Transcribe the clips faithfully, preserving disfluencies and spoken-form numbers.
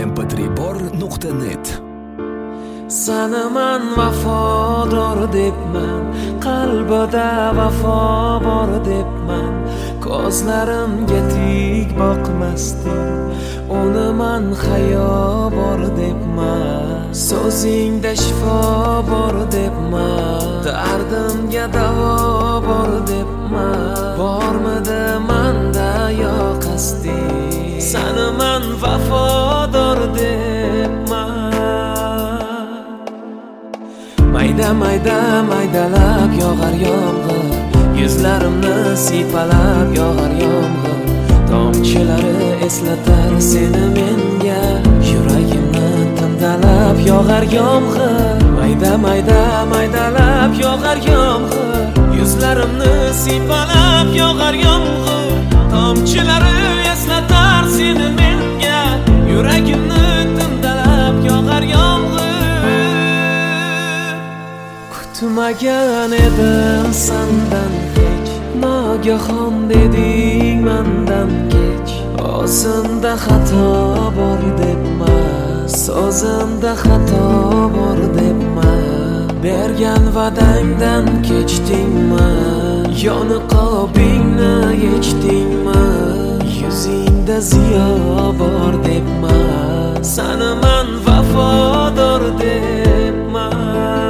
em p tre bor nuqta net. Sana man vafodor debman, qalbida vafo bor debman. Ko'zlarimga tik boqmasding, uni man hayo bor debman. So'zingda shifo bor debman, dardimga davo bor debman. Bormidi manda yo qasding, sani man vafodor debman. Mayda mayda maydalab yog'ar yomg'ir, yuzlarimni siypalab yog'ar yomg'ir. Tomchilari eslatar seni menga, yuragimni timdalab yog'ar yomg'ir. Mayda mayda maydalab yog'ar yomg'ir, yuzlarimni siypalab yog'ar yomg'ir. Tomchilari eslatar seni menga, yuragimni timdalab yog'ar yomg'ir. Kutmagan edim sandan hech, nogahon deding mendan kech. O'zimda xato bor debman, so'zimda xato bor debman. Bergan va'dangdan kechdingmi, yoniqobingni yechdingmi? Yuzingda ziyo bor debman, sani man vafodor debman.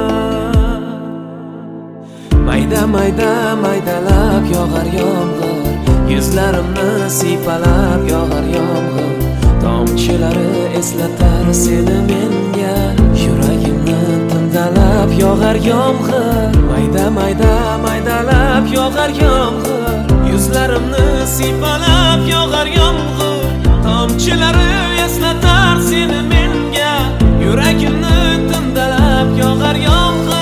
Mayda mayda maydalab yog'ar yomg'ir, yuzlarimni siypalab yog'ar yomg'ir. Tomchilari eslatar seni menga, yuragimni timdalab yog'ar yomg'ir. Mayda mayda maydalab yog'ar yomg'ir, yuzlarimni siypalab yog'ar yomg'ir. Tomchilari eslatar seni menga, yuragimni timdalab yog'ar yomg'ir.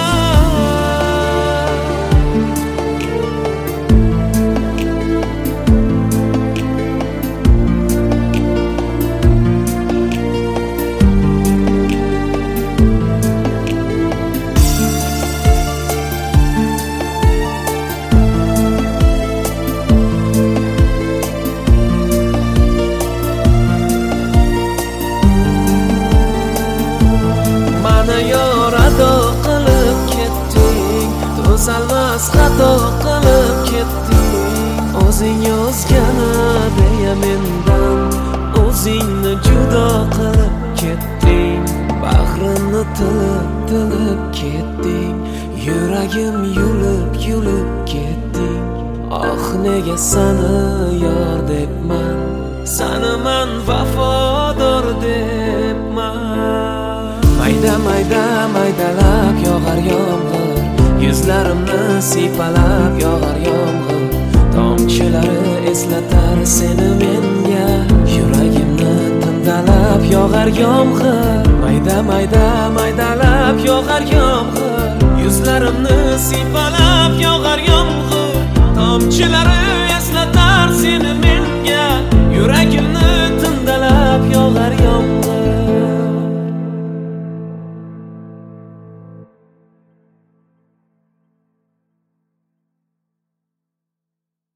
Yorado qilib ketding, to'zalmas xato qilib ketding. O'zing yozgani deya mendan, o'zingni judo qilib ketding. Bag'rimni tilib tilib ketding, yuragim yulib yulib ketding. Oh nega sani yor debman, sani man vafodor debman. Mayda mayda maydalab yog'ar yomg'ir, yuzlarimni siypalab yog'ar yomg'ir. Tomchilari eslatar seni menga, yuragimni timdalab yog'ar yomg'ir. Mayda mayda maydalab yog'ar yomg'ir, yuzlarimni siypalab yog'ar yomg'ir. Tomchilari eslatar seni menga.